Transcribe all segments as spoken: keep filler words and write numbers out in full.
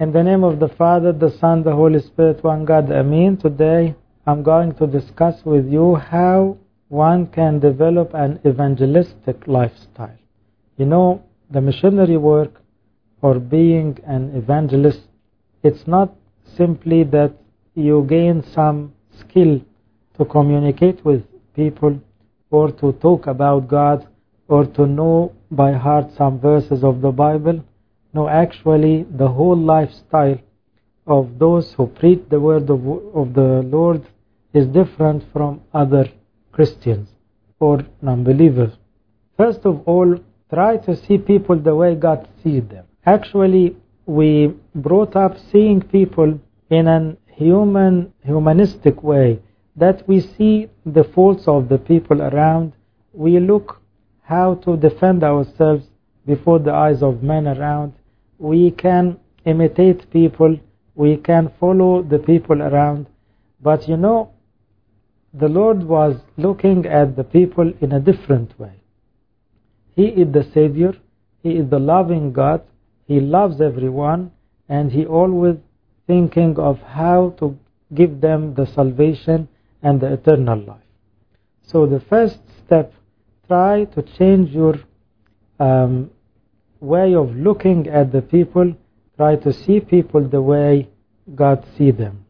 In the name of the Father, the Son, the Holy Spirit, one God, Amen. Today I'm going to discuss with you how one can develop an evangelistic lifestyle. You know, the missionary work or being an evangelist, it's not simply that you gain some skill to communicate with people or to talk about God or to know by heart some verses of the Bible. No, actually, the whole lifestyle of those who preach the word of, of the Lord is different from other Christians or non-believers. First of all, try to see people the way God sees them. Actually, we brought up seeing people in an human, humanistic way, that we see the faults of the people around. We look how to defend ourselves before the eyes of men around. We can imitate people. We can follow the people around. But you know, the Lord was looking at the people in a different way. He is the Savior. He is the loving God. He loves everyone. And He always thinking of how to give them the salvation and the eternal life. So the first step, try to change your um, way of looking at the people. Try to see people the way God sees them.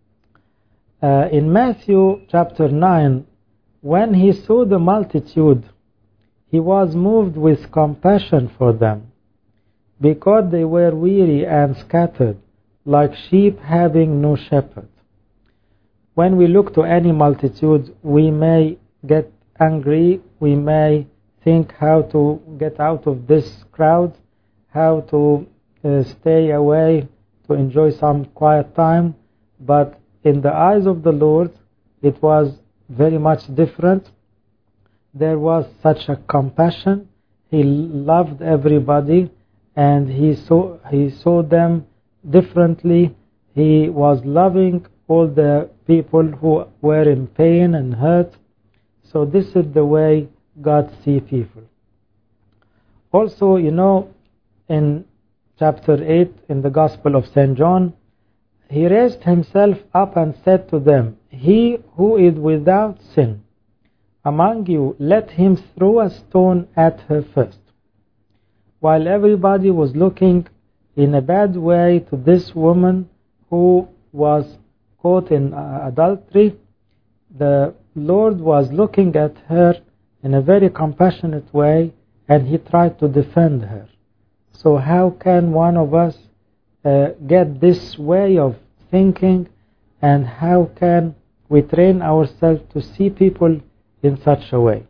Uh, in Matthew chapter nine, when He saw the multitude, He was moved with compassion for them, because they were weary and scattered, like sheep having no shepherd. When we look to any multitude, we may get angry, we may think how to get out of this crowd, how to uh, stay away, to enjoy some quiet time. But in the eyes of the Lord, it was very much different. There was such a compassion. He loved everybody, and he saw, he saw them differently. He was loving all the people who were in pain and hurt. So this is the way God sees people. Also, you know, in chapter eight in the Gospel of Saint John, He raised Himself up and said to them, "He who is without sin among you, let him throw a stone at her first." While everybody was looking in a bad way to this woman who was caught in adultery, the Lord was looking at her in a very compassionate way, and He tried to defend her. So how can one of us uh, get this way of thinking, and how can we train ourselves to see people in such a way?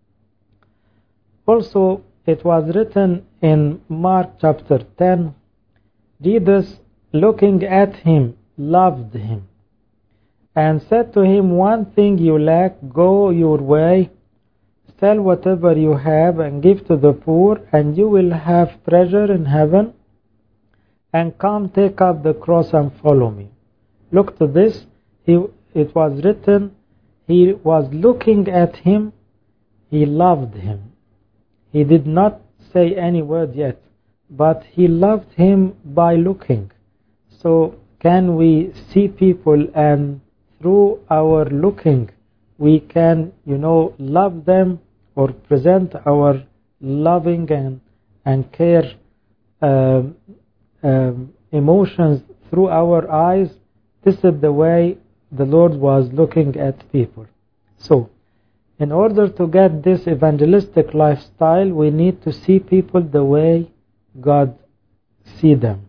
Also, it was written in Mark chapter ten, Jesus, looking at him, loved him, and said to him, "One thing you lack, go your way, sell whatever you have and give to the poor, and you will have treasure in heaven, and come take up the cross and follow me." Look to this. He, it was written, He was looking at him, He loved him. He did not say any word yet, but He loved him by looking. So can we see people, and through our looking we can, you know, love them or present our loving and, and care um, um, emotions through our eyes? This is the way the Lord was looking at people. So, in order to get this evangelistic lifestyle, we need to see people the way God sees them.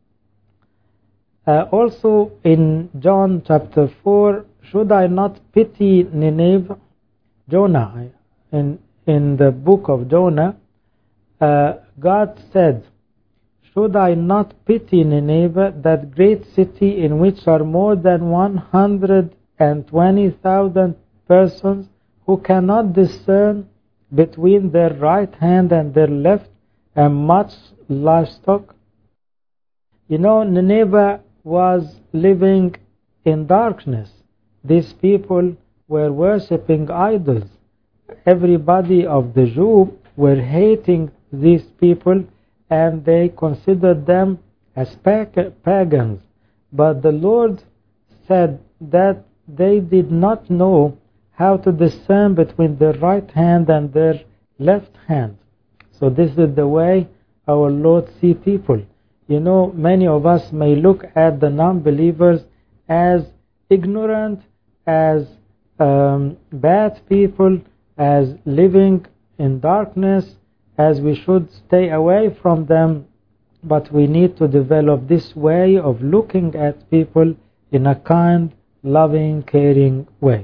Uh, also, in John chapter four, should I not pity Nineveh? Jonah, in, in the book of Jonah, uh, God said, "Should I not pity Nineveh, that great city in which are more than one hundred twenty thousand persons who cannot discern between their right hand and their left, and much livestock?" You know, Nineveh was living in darkness. These people were worshipping idols. Everybody of the Jew were hating these people, and they considered them as pagans. But the Lord said that they did not know how to discern between their right hand and their left hand. So this is the way our Lord sees people. You know, many of us may look at the non-believers as ignorant, as um, bad people, as living in darkness, as we should stay away from them. But we need to develop this way of looking at people in a kind, loving, caring way.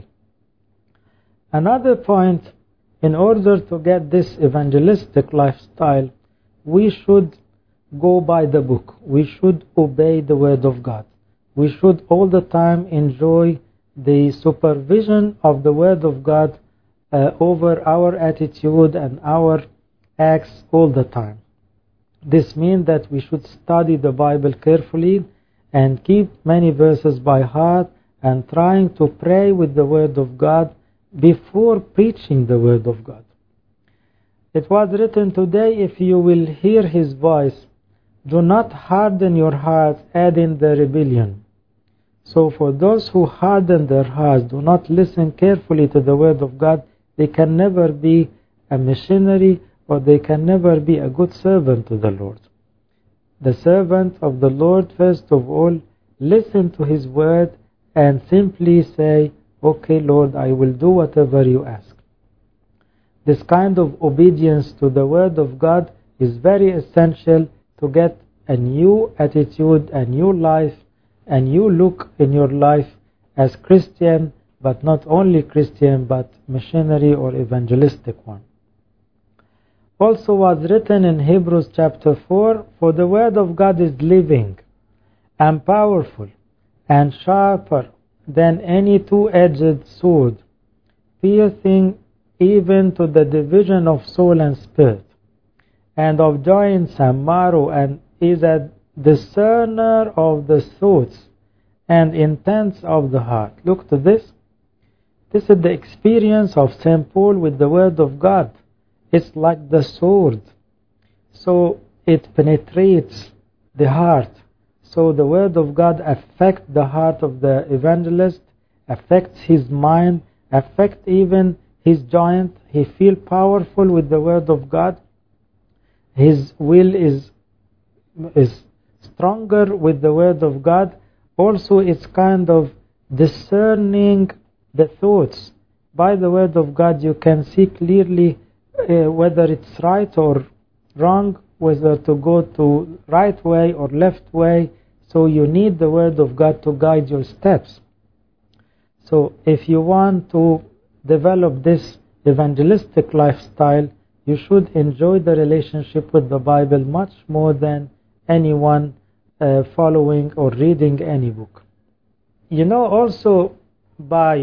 Another point, in order to get this evangelistic lifestyle, we should go by the book. We should obey the Word of God. We should all the time enjoy the supervision of the Word of God uh, over our attitude and our acts all the time. This means that we should study the Bible carefully and keep many verses by heart and trying to pray with the Word of God before preaching the Word of God. It was written, today, if you will hear His voice, do not harden your hearts, add in the rebellion. So for those who harden their hearts, do not listen carefully to the Word of God, they can never be a missionary, or they can never be a good servant to the Lord. The servant of the Lord, first of all, listen to His word and simply say, okay, Lord, I will do whatever you ask. This kind of obedience to the word of God is very essential to get a new attitude, a new life, a new look in your life as Christian, but not only Christian, but missionary or evangelistic one. Also was written in Hebrews chapter four, for the word of God is living and powerful and sharper than any two-edged sword, piercing even to the division of soul and spirit, and of joints and marrow, and is a discerner of the thoughts and intents of the heart. Look to this. This is the experience of Saint Paul with the word of God. It's like the sword. So it penetrates the heart. So the word of God affects the heart of the evangelist, affects his mind, affects even his joint. He feels powerful with the word of God. His will is, is stronger with the word of God. Also it's kind of discerning the thoughts. By the word of God you can see clearly Uh, whether it's right or wrong, whether to go to right way or left way. So you need the word of God to guide your steps. So if you want to develop this evangelistic lifestyle, you should enjoy the relationship with the Bible much more than anyone uh, following or reading any book. You know, also by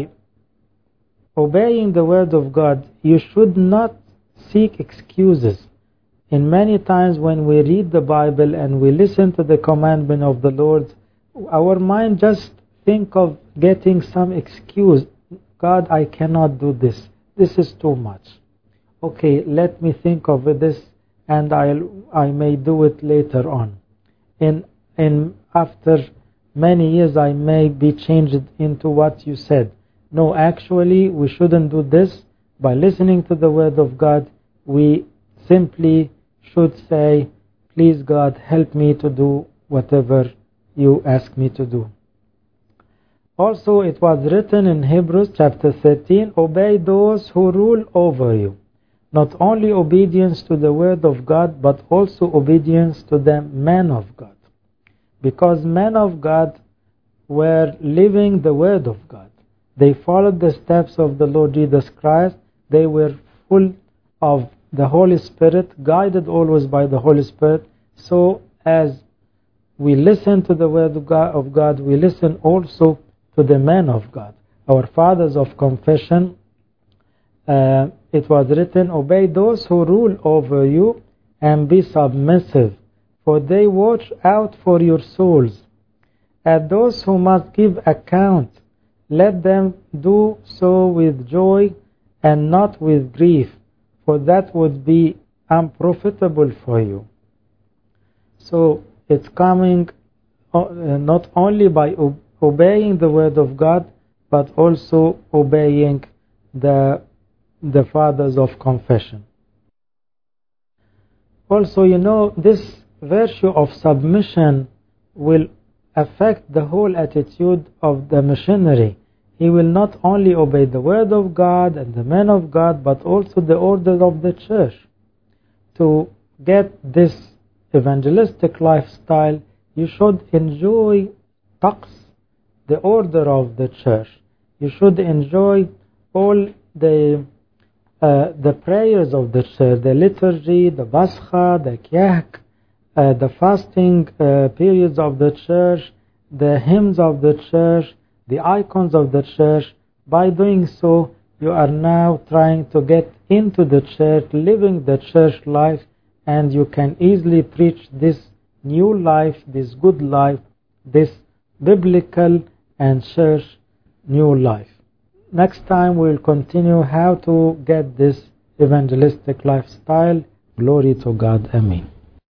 obeying the word of God, you should not seek excuses. In many times when we read the Bible and we listen to the commandment of the Lord, our mind just think of getting some excuse. God, I cannot do this. This is too much. Okay, let me think of this and I'll, I may do it later on. In, in after many years I may be changed into what you said. No, actually we shouldn't do this. By listening to the word of God, we simply should say, please God, help me to do whatever you ask me to do. Also it was written in Hebrews chapter thirteen, obey those who rule over you. Not only obedience to the word of God, but also obedience to the men of God. Because men of God were living the word of God. They followed the steps of the Lord Jesus Christ. They were full of the Holy Spirit, guided always by the Holy Spirit. So as we listen to the word of God, of God, we listen also to the men of God. Our fathers of confession, uh, it was written, obey those who rule over you and be submissive, for they watch out for your souls. And those who must give account, let them do so with joy and not with grief, for that would be unprofitable for you. So it's coming uh, not only by ob- obeying the word of God, but also obeying the, the fathers of confession. Also, you know, this virtue of submission will affect the whole attitude of the missionary. He will not only obey the word of God and the men of God, but also the order of the church. To get this evangelistic lifestyle, you should enjoy taqs, the order of the church. You should enjoy all the uh, the prayers of the church, the liturgy, the bascha, the kyak, uh, the fasting uh, periods of the church, the hymns of the church, the icons of the church. By doing so, you are now trying to get into the church, living the church life, and you can easily preach this new life, this good life, this biblical and church new life. Next time we'll continue how to get this evangelistic lifestyle. Glory to God. Amen.